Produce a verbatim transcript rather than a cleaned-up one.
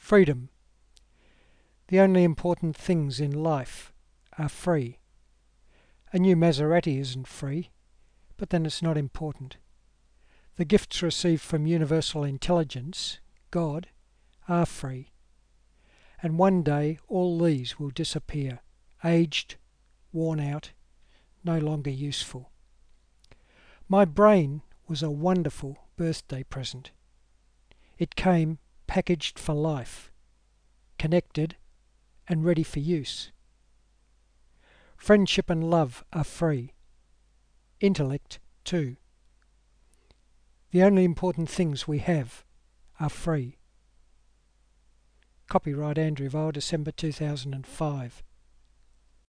Freedom. The only important things in life are free. A new Maserati isn't free, but then it's not important. The gifts received from universal intelligence, God, are free. And one day all these will disappear, aged, worn out, no longer useful. My brain was a wonderful birthday present. It came packaged for life, connected and ready for use. Friendship and love are free. Intellect too. The only important things we have are free. Copyright Andrew Vile, December two thousand five.